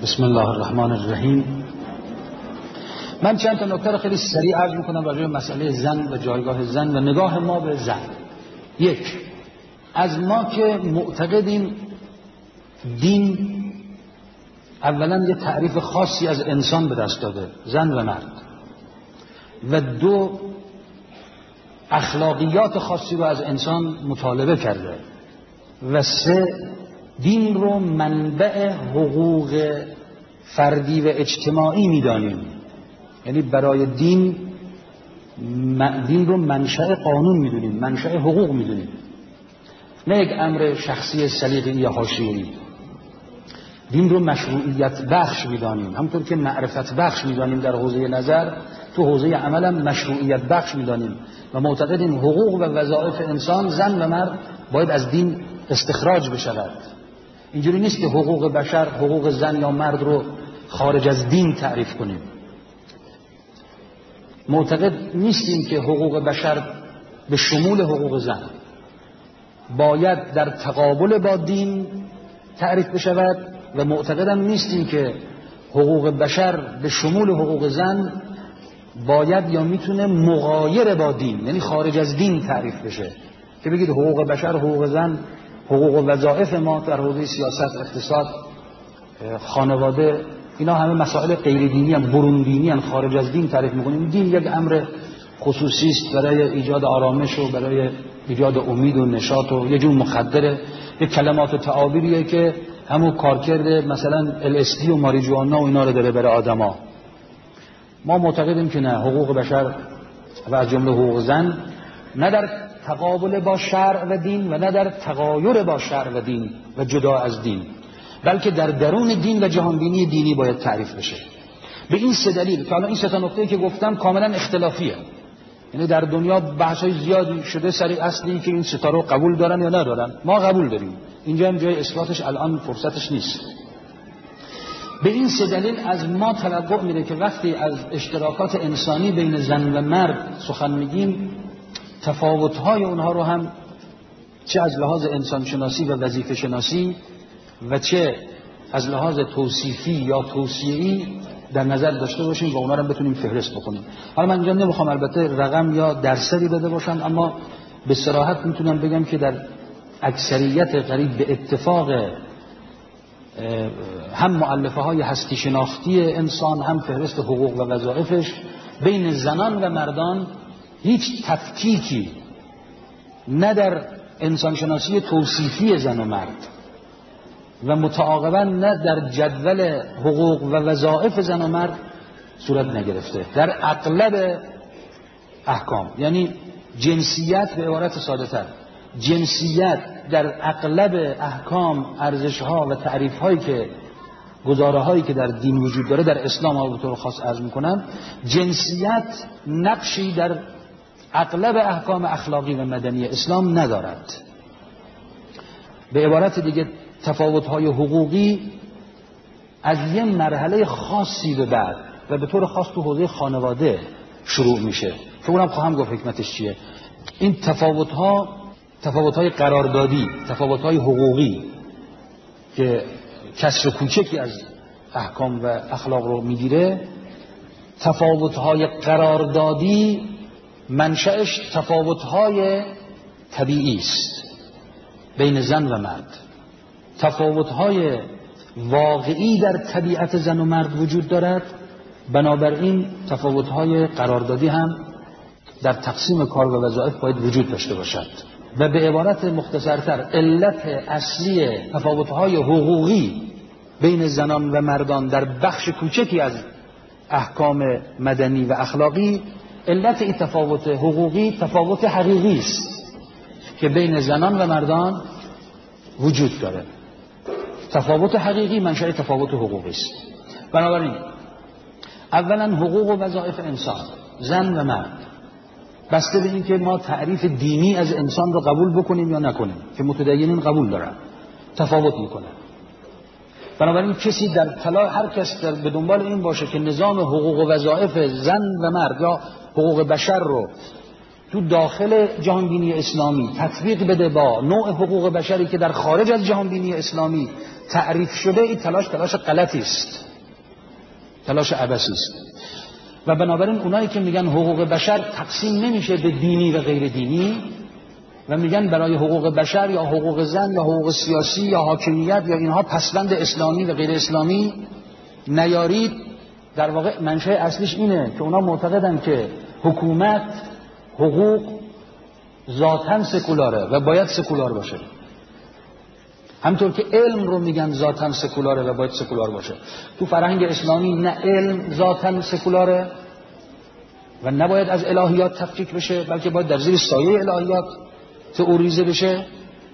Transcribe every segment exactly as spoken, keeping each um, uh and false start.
بسم الله الرحمن الرحیم. من چند تا نکته رو خیلی سریع عرض میکنم راجع به مسئله زن و جایگاه زن و نگاه ما به زن. یک، از ما که معتقدیم دین اولا یه تعریف خاصی از انسان به دست داده، زن و مرد، و دو، اخلاقیات خاصی رو از انسان مطالبه کرده، و سه، دین رو منبع حقوق فردی و اجتماعی میدانیم. یعنی برای دین دین رو منشأ قانون میدونیم، منشأ حقوق میدونیم، نه یک امر شخصی سلیقه‌ای یا حاشیه‌ای. دین رو مشروعیت بخش میدانیم، همونطور که معرفت بخش میدانیم در حوزه نظر، تو حوزه عمل هم مشروعیت بخش میدانیم و معتقدیم حقوق و وظایف انسان، زن و مرد، باید از دین استخراج بشود. اینجوری نیست که حقوق بشر، حقوق زن یا مرد رو خارج از دین تعریف کنیم. معتقد نیستیم که حقوق بشر به شمول حقوق زن باید در تقابل با دین تعریف بشود، و معتقدم نیستیم که حقوق بشر به شمول حقوق زن باید یا میتونه مغایر با دین، یعنی خارج از دین تعریف بشه، که بگید حقوق بشر، حقوق زن، حقوق و وظایف ما در حوزه سیاست، اقتصاد، خانواده، اینا همه مسائل غیر دینی هم، برون دینی هم، خارج از دین تعریف میکنیم. دین یک امر خصوصی است برای ایجاد آرامش و برای ایجاد امید و نشاط و یه جور مخدره، یک کلمات و تعابیریه که همون کارکرد مثلا ال اس دی و ماریجوانا و اینا رو داره برای آدما. ما معتقدیم که نه، حقوق بشر و از جمله حقوق زن نه در تقابل با شرع و دین و نه در تغایر با شرع و دین و جدا از دین، بلکه در درون دین و جهانبینی دینی باید تعریف بشه. به این سه دلیل که حالا این سه تا نکته که گفتم کاملا اختلافیه، یعنی در دنیا بحث‌های زیادی شده سر اصلی که این سه تا رو قبول دارن یا ندارن. ما قبول داریم، اینجا هم جای اثباتش الان فرصتش نیست. به این سه دلیل از ما توقع میره که وقتی از اشتراکات انسانی بین زن و مرد سخن میگیم، تفاوت‌های اونها رو هم چه از لحاظ انسانشناسی و وظیفه شناسی و چه از لحاظ توصیفی یا توصیعی در نظر داشته باشیم و اونا رو بتونیم فهرست بکنیم. حالا من اینجا نمیخوام البته رقم یا درصدی بده باشم، اما به صراحت میتونم بگم که در اکثریت قریب به اتفاق هم مؤلفه های هستی شناختی انسان، هم فهرست حقوق و وظایفش، بین زنان و مردان هیچ تفکیکی نه در انسانشناسی توصیفی زن و مرد و متعاقبا نه در جدول حقوق و وظایف زن و مرد صورت نگرفته. در اغلب احکام، یعنی جنسیت به عبارت ساده تر، جنسیت در اغلب احکام، ارزش‌ها و تعریف‌هایی که گزاره‌هایی که در دین وجود داره، در اسلام ها به طور خاص عرض می‌کنم، جنسیت نقشی در اغلب احکام اخلاقی و مدنی اسلام ندارد. به عبارت دیگه تفاوت‌های حقوقی از یه مرحله خاصی به بعد و به طور خاص تو حوزه خانواده شروع میشه که اونم خواهم گفت حکمتش چیه. این تفاوت‌ها تفاوت‌های قراردادی، تفاوت‌های حقوقی که کسر کوچکی از احکام و اخلاق رو میگیره، تفاوت‌های قراردادی منشأش تفاوت‌های طبیعی است بین زن و مرد. تفاوت‌های واقعی در طبیعت زن و مرد وجود دارد، بنابراین تفاوت‌های قراردادی هم در تقسیم کار و وظایف باید وجود داشته باشد. و به عبارت مختصرتر، علت اصلی تفاوت‌های حقوقی بین زنان و مردان در بخش کوچکی از احکام مدنی و اخلاقی، علت این تفاوت حقوقی تفاوت حقیقی است که بین زنان و مردان وجود داره. تفاوت حقیقی منشأ تفاوت حقوقی است. بنابراین اولا حقوق و وظایف انسان، زن و مرد، بسته به این که ما تعریف دینی از انسان رو قبول بکنیم یا نکنیم، که متدینین قبول دارن، تفاوت میکنن. بنابراین کسی در طلا، هر کس در به دنبال این باشه که نظام حقوق و وظایف زن و مرد یا حقوق بشر رو تو داخل جهانبینی اسلامی تطبیق بده با نوع حقوق بشری که در خارج از جهانبینی اسلامی تعریف شده، این تلاش تلاش غلطی است، تلاش عبثی است. و بنابراین اونایی که میگن حقوق بشر تقسیم نمیشه به دینی و غیر دینی و میگن برای حقوق بشر یا حقوق زن یا حقوق سیاسی یا حاکمیت یا اینها پسوند اسلامی و غیر اسلامی نیارید، در واقع منشأ اصلیش اینه که اونا معتقدن که حکومت حقوق ذاتاً سکولاره و باید سکولار باشه، همطور که علم رو میگن ذاتاً سکولاره و باید سکولار باشه. تو فرهنگ اسلامی نه علم ذاتاً سکولاره و نباید از الهیات تفکیک بشه، بلکه باید در زیر سایه الهیات تئوریزه بشه،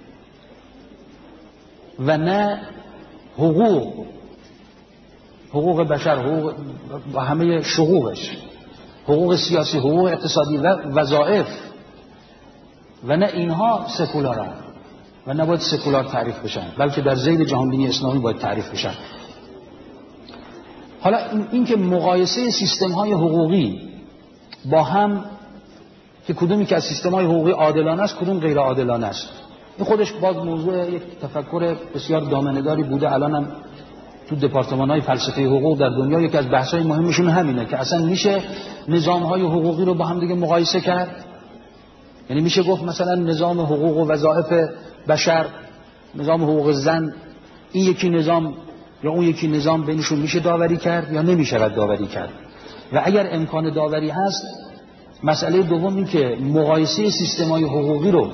و نه حقوق حقوق بشر، حقوق و همه شقوقش، حقوق سیاسی، حقوق اقتصادی و وظایف، و نه اینها سکولارن و نباید سکولار تعریف بشن، بلکه در ذیل جهانبینی اسلامی باید تعریف بشن. حالا این که مقایسه سیستم های حقوقی با هم که کدومی که از سیستم های حقوقی عادلانه است کدوم غیر عادلانه است، این خودش باز موضوع یک تفکر بسیار دامنه‌داری بوده. الانم تو دپارتمان های فلسفه حقوق در دنیا یکی از بحث های مهمشون همینه که اصلا میشه نظام های حقوقی رو با هم دیگه مقایسه کرد. یعنی میشه گفت مثلا نظام حقوق و وظایف بشر، نظام حقوق زن، این یکی نظام یا اون یکی نظام بینشون میشه داوری کرد یا نمیشه داوری کرد. و اگر امکان داوری هست، مسئله دوم این که مقایسه سیستم‌های حقوقی رو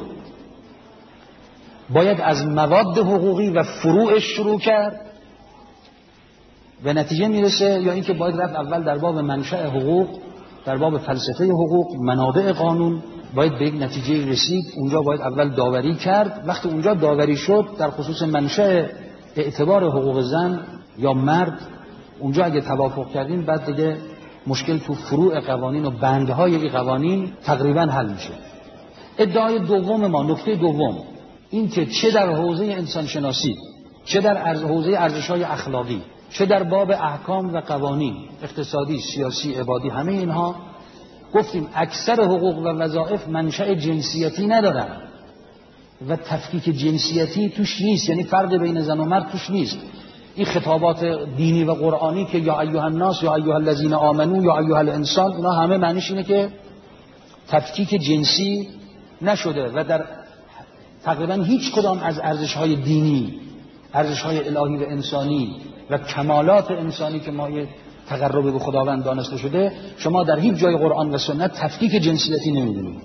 باید از مواد حقوقی و فروعش شروع کرد و نتیجه میرسه، یا اینکه باید رفت اول در باب منشأ حقوق، در باب فلسفه حقوق، منابع قانون، باید به یک نتیجه رسید، اونجا باید اول داوری کرد. وقتی اونجا داوری شد در خصوص منشأ اعتبار حقوق زن یا مرد، اونجا اگه توافق کردیم بعد دیگه مشکل تو فروع قوانین و بندهای این قوانین تقریبا حل میشه. ادعای دوم ما، نکته دوم، این که چه در حوزه انسانشناسی، چه در حوزه ارزش‌های اخلاقی، چه در باب احکام و قوانین اقتصادی، سیاسی، عبادی، همه اینها گفتیم اکثر حقوق و وظایف منشأ جنسیتی ندارن و تفکیک جنسیتی توش نیست، یعنی فرق بین زن و مرد توش نیست. این خطابات دینی و قرآنی که یا ایها الناس یا ایها الذین آمنو یا ایها الانسان، اینا همه معنیش اینه که تفکیک جنسی نشده و در تقریبا هیچ کدام از ارزش‌های دینی، ارزش‌های الهی و انسانی و کمالات انسانی که مایه تقرب به خداوند دانسته شده، شما در هیچ جای قرآن و سنت تفکیک جنسیتی نمی‌بینید.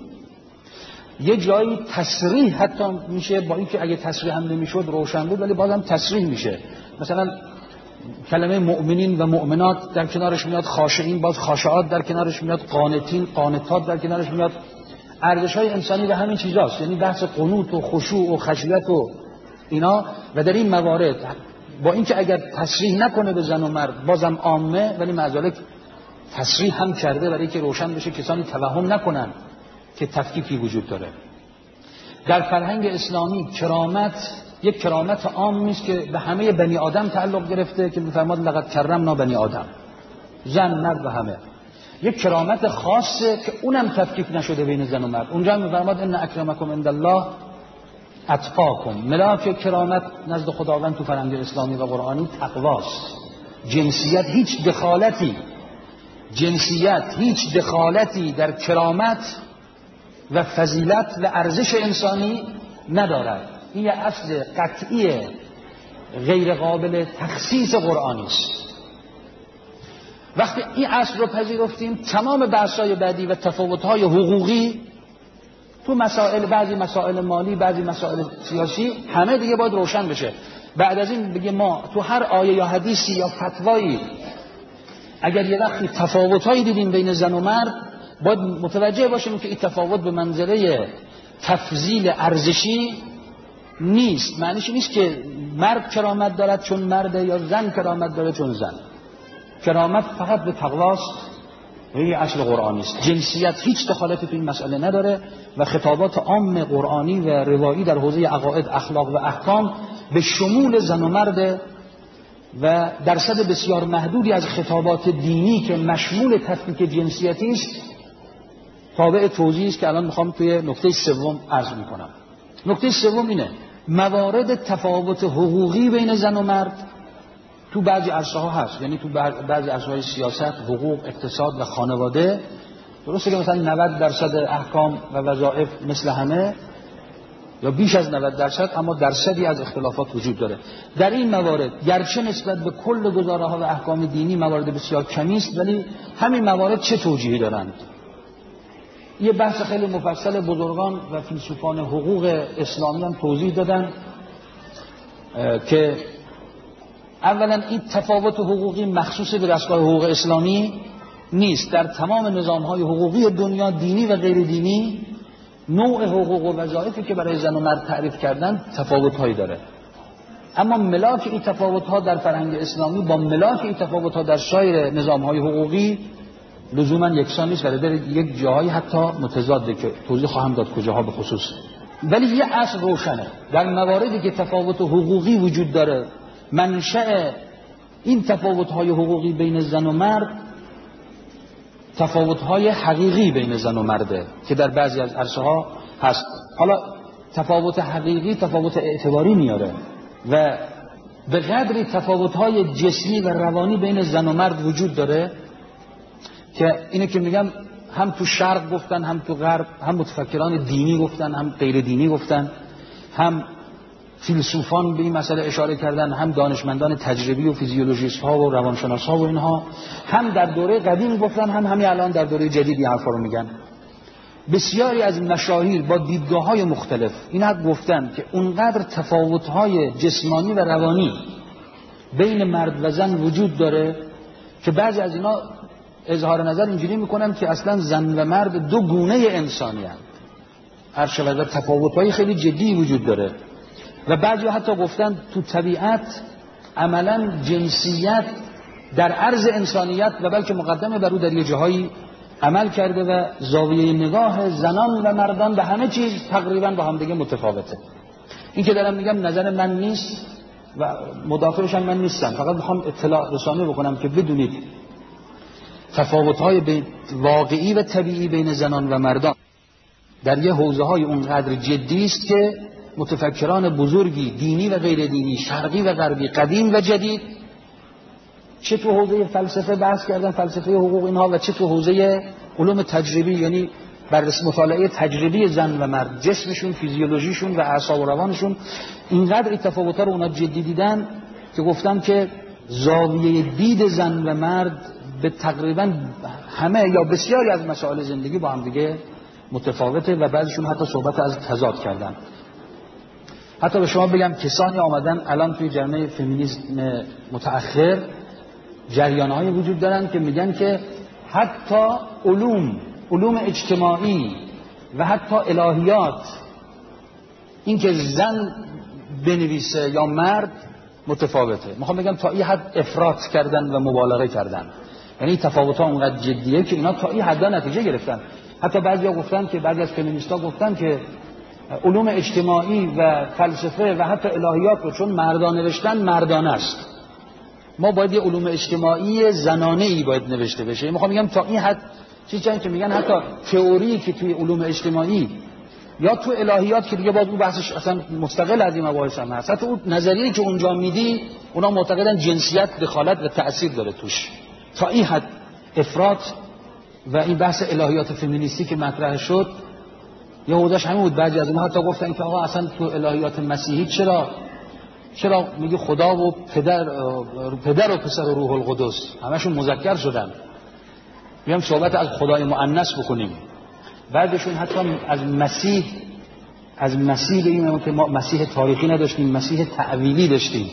یه جایی تصریح حتی میشه، با اینکه اگه تصریح هم نمیشد روشن بود ولی بازم تصریح میشه. مثلا کلمه مؤمنین و مؤمنات در کنارش میاد، خاشعین باز خاشعات در کنارش میاد، قانتین قانتات در کنارش میاد. ارزش‌های انسانی و همین چیزاست، یعنی بحث قنوت و خشوع و خشیت و اینا. و در این موارد با اینکه اگر تصریح نکنه به زن و مرد بازم عامه، ولی معذالک تصریح هم کرده برای که روشن بشه، کسانی توهم نکنن که تفکیکی وجود داره. در فرهنگ اسلامی کرامت یک کرامت عام نیست که به همه بنی آدم تعلق گرفته که می‌فرماد لقد کرمنا بنی آدم، زن مرد و همه. یک کرامت خاصه که اونم تفکیک نشده بین زن و مرد. اونجا می‌فرماد ان اکرمکم عند الله اتقاکم. ملاک کرامت نزد خداوند تو فرهنگ اسلامی و قرآنی تقواست. جنسیت هیچ دخالتی جنسیت هیچ دخالتی در کرامت و فضیلت و ارزش انسانی ندارد. این یه اصل قطعی غیر قابل تخصیص قرآنی است. وقتی این اصل رو پذیرفتیم، تمام بحث‌های بعدی و تفاوت‌های حقوقی تو مسائل، بعضی مسائل مالی، بعضی مسائل سیاسی، همه دیگه باید روشن بشه. بعد از این بگه ما تو هر آیه یا حدیثی یا فتوایی اگر یه وقتی تفاوت‌هایی دیدیم بین زن و مرد، باید متوجه باشیم که این تفاوت به منزله تفضیل ارزشی نیست. معنیش نیست که مرد کرامت دارد چون مرده یا زن کرامت داره چون زن. کرامت فقط به تقواست و این اصل قرآنی است. جنسیت هیچ دخالتی تو این مسئله نداره و خطابات عام قرآنی و روایی در حوزه عقاید، اخلاق و احکام به شمول زن و مرد و درصد بسیار محدودی از خطابات دینی که مشمول تفکیک جنسیتی است تابع توضیحی است که الان میخوام توی نکته سوم عرض میکنم. نکته سوم اینه: موارد تفاوت حقوقی بین زن و مرد تو بعضی عرصه‌ها هست. یعنی تو بعضی عرصه‌های سیاست، حقوق، اقتصاد و خانواده درسته که مثلا نود درصد احکام و وظایف مثل همه یا بیش از نود درصد، اما درصدی از اختلافات وجود داره. در این موارد گرچه نسبت به کل گزاره‌ها و احکام دینی موارد بسیار کمی است، ولی همین موارد چه توجیهی دارند؟ یه بحث خیلی مفصل بزرگان و فیلسوفان حقوق اسلامی هم توضیح دادن که اولا این تفاوت حقوقی مخصوص به دستگاه حقوق اسلامی نیست. در تمام نظام‌های حقوقی دنیا، دینی و غیر دینی، نوع حقوق و وظایفی که برای زن و مرد تعریف کردن تفاوت‌هایی داره. اما ملاک این تفاوت‌ها در فرهنگ اسلامی با ملاک این تفاوت‌ها در سایر نظام‌های حقوقی لزوما یکسان نیست و در یک جاهایی حتی متضاده که توضیح خواهم داد کجاها به خصوص. ولی یه اصل روشنه: در مواردی که تفاوت حقوقی وجود داره، منشأ این تفاوت‌های حقوقی بین زن و مرد تفاوت‌های حقیقی بین زن و مرده که در بعضی از عرصه‌ها هست. حالا تفاوت حقیقی تفاوت اعتباری میاره و به قدری تفاوت‌های جسمی و روانی بین زن و مرد وجود داره که اینه که میگم هم تو شرق گفتن، هم تو غرب، هم متفکران دینی گفتن، هم غیر دینی گفتن، هم فیلسوفان به این مسئله اشاره کردن، هم دانشمندان تجربی و فیزیولوژیست ها و روانشناس ها و اینها، هم در دوره قدیم گفتن، هم همین الان در دوره جدید این حرفا رو میگن. بسیاری از مشاهیر با دیدگاه های مختلف این حد گفتن که اونقدر تفاوت های جسمانی و روانی بین مرد و زن وجود داره که بعضی از اینا اظهار نظر اینجوری میکنن که اصلا زن و مرد دو گونه انسانی هستند. هر چقدر تفاوت‌های خیلی جدی وجود داره و بعضی حتی گفتن تو طبیعت عملا جنسیت در عرض انسانیت و بلکه مقدمه بر او در یه جاهایی عمل کرده و زاویه نگاه زنان و مردان به همه چیز تقریبا با هم دیگه متفاوته. این که دارم میگم نظر من نیست و مدافعش هم من نیستم، فقط میخوام اطلاع رسانی بکنم که بدونید تفاوت‌های بین واقعی و طبیعی بین زنان و مردان در یه حوزه‌های اونقدر جدی است که متفکران بزرگی دینی و غیر دینی، شرقی و غربی، قدیم و جدید، چه تو حوزه فلسفه بحث کردن، فلسفه حقوق اینها، و چه تو حوزه علوم تجربی، یعنی بررسی مطالعه تجربی زن و مرد، جسمشون، فیزیولوژیشون و اعصاب و روانشون، اینقدر این تفاوت‌ها رو اونا جدی دیدن که گفتن که زاویه دید زن و مرد به تقریبا همه یا بسیاری از مسائل زندگی با هم دیگه متفاوته و بعضیشون حتی صحبت از تضاد کردن. حتی به شما بگم کسانی آمدن الان توی جامعه فمینیسم متأخر جریان‌های وجود دارن که میگن که حتی علوم علوم اجتماعی و حتی الهیات، این که زن بنویسه یا مرد متفاوته. میخوام بگم تا این حد افراط کردن و مبالغه کردن، یعنی تفاوت‌ها اونقدر جدیه که اینا تا این حد نتیجه گرفتن. حتی بعضیا گفتن که بعضی از فمینیست‌ها گفتن که علوم اجتماعی و فلسفه و حتی الهیات رو چون مردان نوشتن مردانه است، ما باید یه علوم اجتماعی زنانه ای باید نوشته بشه. میخوام بگم تا این حد چیزی که میگن حتی تئوری که توی علوم اجتماعی یا تو الهیات که دیگه باز اون بحثش اصلا مستقل از این مباحث هم هست، حتی اون نظریه‌ای که اونجا میدی اونا معتقدن جنسیت دخالت و تأثیر داره توش. تا این حد افراط و این بحث الهیات فمینیستی که مطرح شد یه حوزش همین بود. بعضی از اونها حتی گفتن که آقا اصلا تو الهیات مسیحی چرا چرا میگه خدا و پدر پدر و پسر و روح القدس همشون مذکر شدن، میگم صحبت از خدای مؤنث بکنیم. بعدشون حتی از مسیح از مسیح بگیم که ما مسیح تاریخی نداشتیم، مسیح تعویلی داشتیم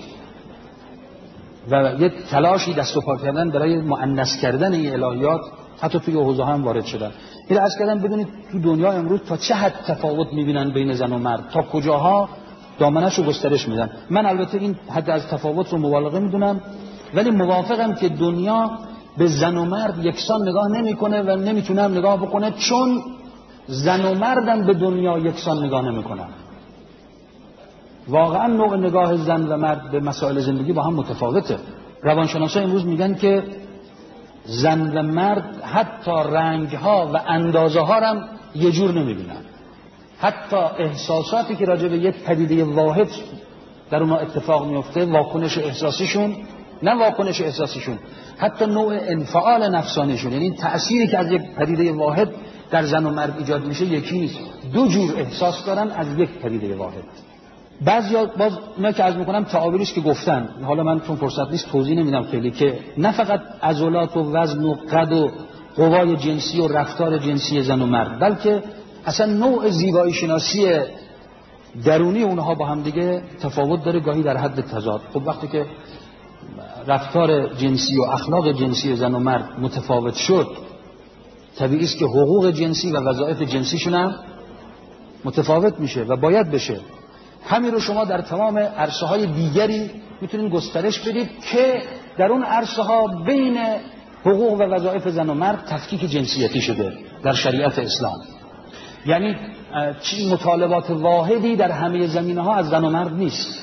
و یه تلاشی دست و پا کردن برای مؤنث کردن این الهیات حتی توی حوزه هم وارد شدن. این از کردن بدونید تو دنیا امروز تا چه حد تفاوت میبینن بین زن و مرد، تا کجاها دامنش رو گسترش میدن. من البته این حد از تفاوت رو مبالغه میدونم، ولی موافقم که دنیا به زن و مرد یکسان نگاه نمیکنه و نمیتونه هم نگاه بکنه، چون زن و مردم به دنیا یکسان نگاه نمیکنن. واقعا نوع نگاه زن و مرد به مسائل زندگی با هم متفاوته. روانشناسا امروز میگن که زن و مرد حتی رنگها و اندازه ها هم یه جور نمیبینن. حتی احساساتی که راجع به یک پدیده واحد در اونها اتفاق میفته، واکنش احساسیشون، نه واکنش احساسیشون، حتی نوع انفعال نفسانیشون، یعنی تأثیری که از یک پدیده واحد در زن و مرد ایجاد میشه یکی نیست. دو جور احساس دارن از یک پدیده واحد. بعضیا باز اینا که عرض میکنم تعابیری است که گفتن، حالا من چون فرصت نیست توضیح نمیدم خیلی، که نه فقط عضلات و وزن و قد و قوای جنسی و رفتار جنسی زن و مرد، بلکه اصلا نوع زیبایی شناسی درونی اونها با هم دیگه تفاوت داره، گاهی در حد تضاد. خب وقتی که رفتار جنسی و اخلاق جنسی زن و مرد متفاوت شد، طبیعی است که حقوق جنسی و وظایف جنسیشون هم متفاوت میشه و باید بشه. همین رو شما در تمام عرصه‌های دیگری میتونید گسترش بدید که در اون عرصه‌ها بین حقوق و وظایف زن و مرد تفکیک جنسیتی شده در شریعت اسلام. یعنی مطالبات واحدی در همه زمینه‌ها از زن و مرد نیست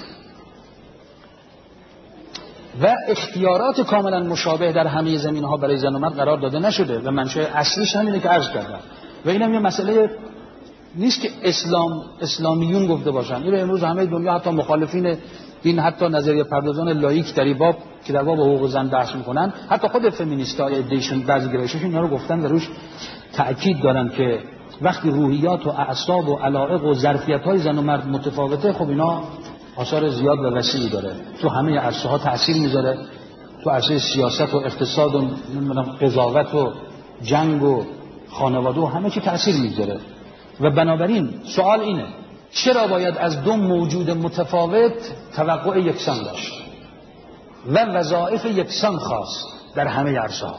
و اختیارات کاملا مشابه در همه زمینه‌ها برای زن و مرد قرار داده نشده و منشأ اصلیش همینه که عرض کردم. و اینم یه مسئله نیست که اسلام اسلامیون گفته باشن. این امروز همه دنیا، حتی مخالفین دین، حتی نظریه پردازان لاییک در این باب که در باب حقوق زن بحث میکنن، حتی خود فمینیست‌های ادیشن بعضی گرایششون اینا رو گفتن و روش تأکید دارن که وقتی روحیات و اعصاب و علایق و ظرفیت‌های زن و مرد متفاوته، خب اینا آثار زیاد و وسیعی داره، تو همه عرصه‌ها تأثیر میذاره، تو عرصه سیاست و اقتصاد و قضاوت و جنگ و خانواده و همه چی تأثیر میذاره. و بنابراین سوال اینه چرا باید از دو موجود متفاوت توقع یکسان داشت و وظایف یکسان خواست در همه عرصه‌ها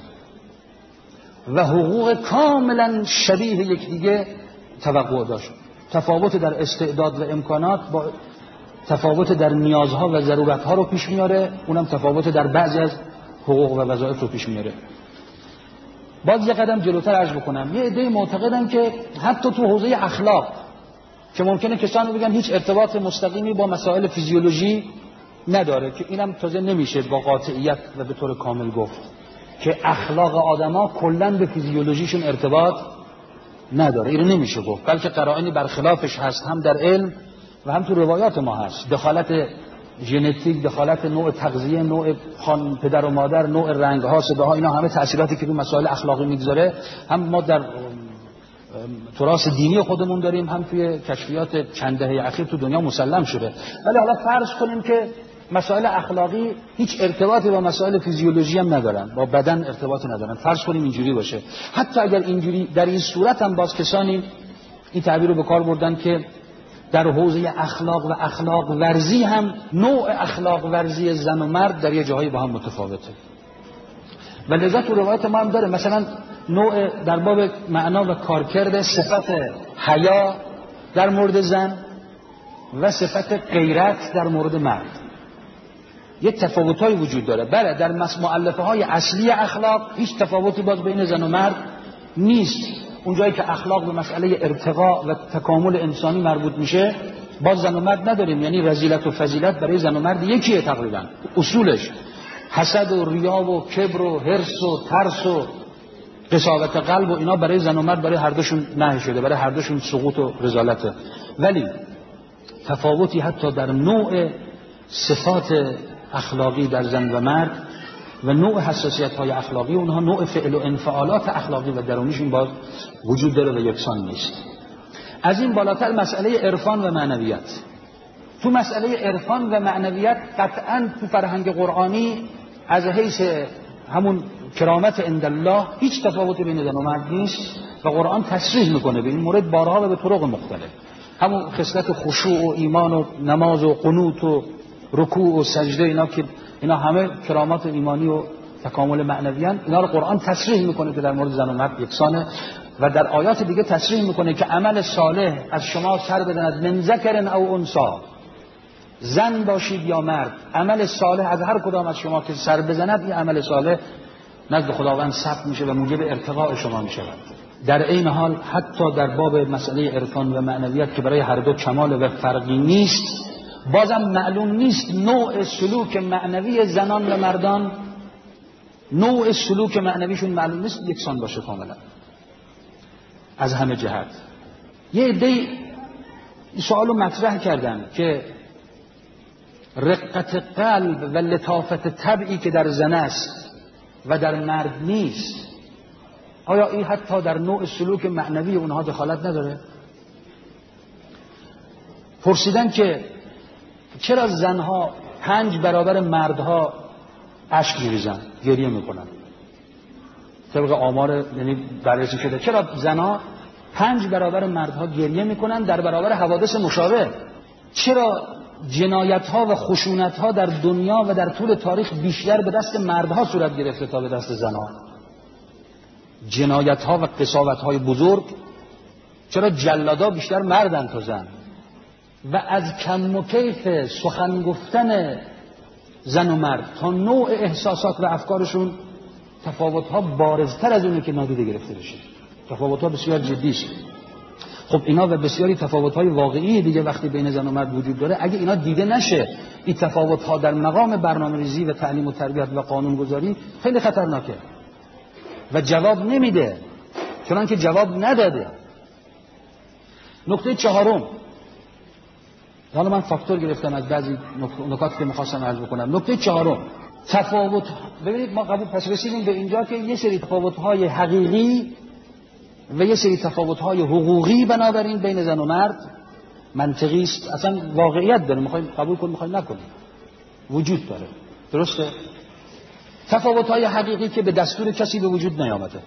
و حقوق کاملا شبیه یکدیگه توقع داشت؟ تفاوت در استعداد و امکانات با تفاوت در نیازها و ضرورتها رو پیش میاره، اونم تفاوت در بعضی از حقوق و وظایف رو پیش میاره. باز یه قدم جلوتر عرض بکنم، یه عده معتقدن که حتی تو حوزه اخلاق که ممکنه کسانی بگن هیچ ارتباط مستقیمی با مسائل فیزیولوژی نداره، که اینم تازه نمیشه با قاطعیت و به طور کامل گفت که اخلاق آدما کلا به فیزیولوژیشون ارتباط نداره، این نمیشه گفت، بلکه قرائنی برخلافش هست، هم در علم و هم تو روایات ما هست. دخالت ژنتیک، دخالت نوع تغذیه، نوع خان پدر و مادر، نوع رنگ‌ها، صداها، اینا همه تأثیراتی که رو مسائل اخلاقی میگذاره، هم ما در تراث دینی خودمون داریم، هم توی کشفیات چند دهه اخیر تو دنیا مسلم شده. ولی حالا فرض کنیم که مسائل اخلاقی هیچ ارتباطی با مسائل فیزیولوژی هم ندارن، با بدن ارتباطی ندارن، فرض کنیم اینجوری باشه. حتی اگر اینجوری، در این صورت هم باز کسانی این تعبیر رو به کار بردن که در حوزه اخلاق و اخلاق ورزی هم نوع اخلاق ورزی زن و مرد در یه جاهای با هم متفاوته و لذا تو روایت ما هم داره، مثلا نوع در باب معنا و کارکرد صفت حیا در مورد زن و صفت غیرت در مورد مرد یه تفاوت‌های وجود داره. بله در مؤلفه‌های اصلی اخلاق هیچ تفاوتی باز بین زن و مرد نیست. اونجایی که اخلاق به مسئله ارتقاء و تکامل انسانی مربوط میشه، باز زن و مرد نداریم، یعنی رذیلت و فضیلت برای زن و مرد یکیه تقریبا. اصولش حسد و ریا و کبر و حرص و ترس و قساوت قلب و اینا برای زن و مرد برای هر دوشون نهی شده، برای هر دوشون سقوط و رذالته. ولی تفاوتی حتی در نوع صفات اخلاقی در زن و مرد و نوع حساسیت‌های اخلاقی اونها، نوع فعل و انفعالات اخلاقی و درونیشون باز وجود داره و یکسان نیست. از این بالاتر مسئله عرفان و معنویت. تو مسئله عرفان و معنویت قطعاً تو فرهنگ قرآنی از حیث همون کرامت عندالله هیچ تفاوتی بین زن و مرد نیست و قرآن تصریح میکنه به این مورد بارها و به طرق مختلف. همون خصلت خشوع و ایمان و نماز و قنوت و رکوع و سجده، اینا که اینا همه کرامات ایمانی و تکامل معنوی ان، اینا رو قرآن تصریح میکنه که در مورد زن و مرد یکسانه و در آیات دیگه تصریح میکنه که عمل صالح از شما سر بدند من ذکر او انثی، زن باشید یا مرد، عمل صالح از هر کدام از شما که سر بزند این عمل صالح نزد خداوند ثبت میشه و موجب ارتقاء شما میشود. در این حال حتی در باب مسئله عرفان و معنویت که برای هر دو کمال و فرقی نیست، بازم معلوم نیست نوع سلوک معنوی زنان و مردان نوع سلوک معنویشون معلوم نیست یکسان باشه کاملا از همه جهت. یه عده‌ای سوالو مطرح کردن که رقت قلب و لطافت طبعی که در زن است و در مرد نیست، آیا این حتی در نوع سلوک معنوی اونها دخالت نداره؟ پرسیدن که چرا زنها پنج برابر مردها اشک می‌ریزن، گریه میکنن؟ طبق آمار یعنی بررسی شده چرا زنها پنج برابر مردها گریه میکنن در برابر حوادث مشابه؟ چرا جنایت‌ها و خشونت‌ها در دنیا و در طول تاریخ بیشتر به دست مردها صورت گرفته تا به دست زنها؟ جنایت‌ها و قساوت‌های بزرگ چرا جلادا بیشتر مردن تا زن؟ و از کم و کیف سخن گفتن زن و مرد تا نوع احساسات و افکارشون تفاوت‌ها بارزتر از اونه که نادیده گرفته بشه. تفاوت‌ها بسیار جدی است. خب اینا و بسیاری تفاوت‌های واقعی دیگه وقتی بین زن و مرد وجود داره، اگه اینا دیده نشه، این تفاوت‌ها در مقام برنامه‌ریزی و تعلیم و تربیت و قانونگذاری خیلی خطرناکه و جواب نمیده، چون که جواب نداده. نکته چهارم، حالا من فاکتور گرفتم از بعضی نکاتی که می‌خواستم عرض بکنم. نکته چهارم، تفاوت. ببینید ما قبول پس رسیدیم به اینجا که یه سری تفاوت‌های حقیقی و یه سری تفاوت‌های حقوقی بنابراین بین زن و مرد منطقی است، اصلا واقعیت داره، می‌خوایم قبول کنیم می‌خوایم نکنیم، وجود داره. درسته؟ تفاوت‌های حقیقی که به دستور کسی به وجود نیامده،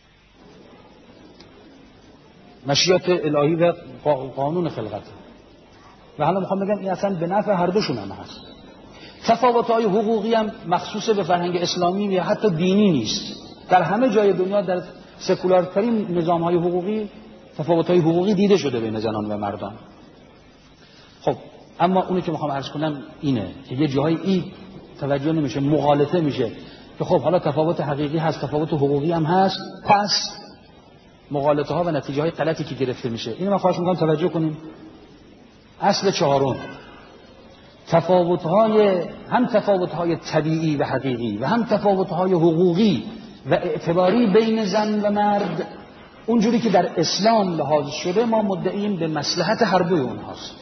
مشیت الهی و قانون خلقت. و حالا میخوام بگم این اصلا به نفع هر دوشون هم هست. تفاوت‌های حقوقی هم مخصوص به فرهنگ اسلامی یا حتی دینی نیست. در همه جای دنیا در سکولارترین نظام‌های حقوقی تفاوت‌های حقوقی دیده شده بین زنان و مردان. خب اما اونی که میخوام عرض کنم اینه که یه جایی این توجه نمیشه، مغالطه میشه که خب حالا تفاوت حقیقی هست، تفاوت حقوقی هم هست، پس مغالطه ها و نتیجه های غلطی که گرفته میشه. اینو من خواهش میکنم توجه کنیم. اصل چهارم، تفاوت‌های هم تفاوت‌های طبیعی و حقیقی و هم تفاوت‌های حقوقی و اعتباری بین زن و مرد اونجوری که در اسلام لحاظ شده ما مدعیم به مصلحت هر دوی اونهاست.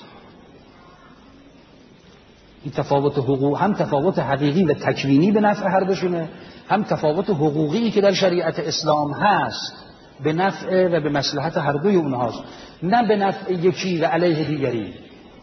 این تفاوت حقوق هم تفاوت حقیقی و تکوینی به نفع هر دوشونه، هم تفاوت حقوقی که در شریعت اسلام هست به نفع و به مصلحت هر دوی اونهاست، نه به نفع یکی و علیه دیگری،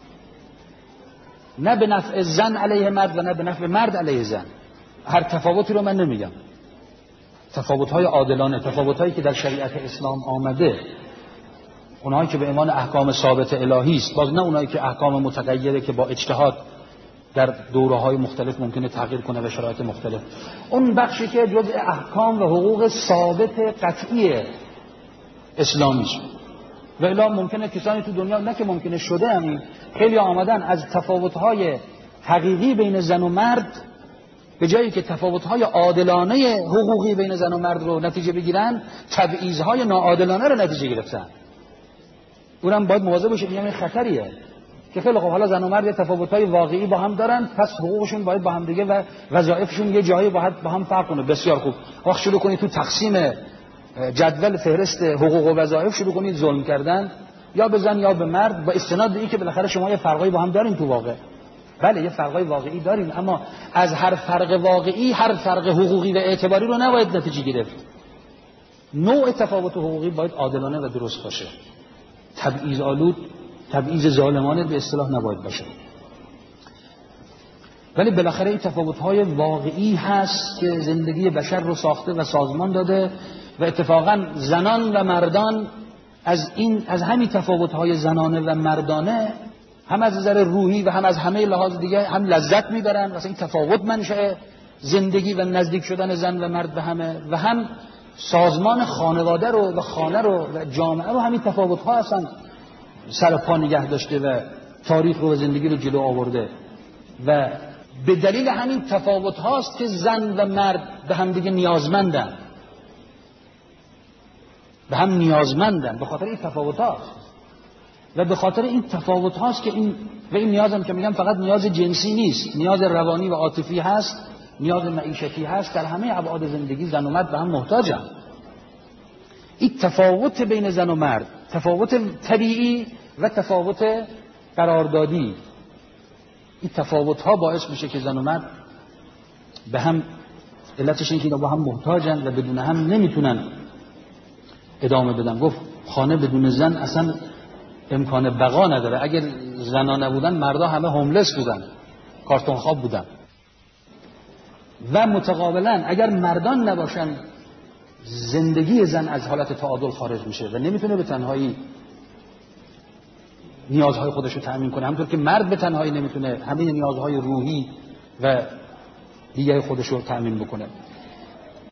نه به نفع زن علیه مرد و نه به نفع مرد علیه زن. هر تفاوتی رو من نمیگم، تفاوت‌های عادلانه، تفاوت‌هایی که در شریعت اسلام آمده، اونهایی که به عنوان احکام ثابت الهی است، باز نه اونهایی که احکام متغیره که با اجتهاد در دوره‌های مختلف ممکنه تغییر کنه و شرایط مختلف. اون بخشی که جزء احکام و حقوق ثابت قطعی اسلامی است. و الا ممکنه کسانی تو دنیا، نه که ممکنه شده، همین خیلی آمدن از تفاوت‌های حقیقی بین زن و مرد به جایی که تفاوت‌های عادلانه حقوقی بین زن و مرد رو نتیجه بگیرن، تبعیض‌های ناعادلانه رو نتیجه گرفتن. اونم باید مواظب باشید، این خطریه که خیلی خب حالا زن و مرد یه تفاوت‌های واقعی با هم دارن، پس حقوقشون باید با هم دیگه و وظایفشون یه جایی باید با هم فرق کنه. بسیار خوب، وقت شروع کنید تو تقسیم جدول فهرست حقوق و وظایف شروع کنید ظلم کردن یا به زن یا به مرد، با استناد به این که بالاخره شما یه فرقایی با هم دارین تو واقع. بله یه فرقای واقعی دارین، اما از هر فرق واقعی هر فرق حقوقی و اعتباری رو نباید نتیجه گرفت. نوع تفاوت حقوقی باید عادلانه و درست باشه، تبعیض آلود، تبعیض ظالمانه به اصطلاح نباید باشه. ولی بالاخره این تفاوت‌های واقعی هست که زندگی بشر رو ساخته و سازمان داده و اتفاقا زنان و مردان از این از همین تفاوت‌های زنانه و مردانه هم از نظر روحی و هم از همه لحاظ دیگه هم لذت میبرن. مثلا این تفاوت منشأ زندگی و نزدیک شدن زن و مرد به همه و هم سازمان خانواده رو و خانه رو و جامعه رو همین تفاوت‌ها اصلا سر پا نگه داشته و تاریخ رو و زندگی رو جلو آورده و به دلیل همین تفاوت هاست که زن و مرد به هم دیگه نیازمندن، به هم نیازمندن به خاطر این تفاوت هاست و به خاطر این تفاوت هاست که این و این نیازم که میگم فقط نیاز جنسی نیست، نیاز روانی و عاطفی هست نیاز معیشتی هست، در همه ابعاد زندگی زن و مرد به هم محتاجن. این تفاوت بین زن و مرد، تفاوت طبیعی و تفاوت قراردادی، این تفاوت ها باعث میشه که زن و مرد به هم، علتش این که با هم محتاجن و بدون هم نمیتونن ادامه بدن. گفت خانه بدون زن اصلا امکان بقا نداره. اگر زنا نبودن مردا همه هوملس بودن، کارتون خواب بودن. و متقابلا اگر مردان نباشن زندگی زن از حالت تعادل خارج میشه و نمیتونه به تنهایی نیازهای خودش رو تأمین کنه، همونطور که مرد به تنهایی نمیتونه همه نیازهای روحی و دیگه خودش رو تأمین بکنه.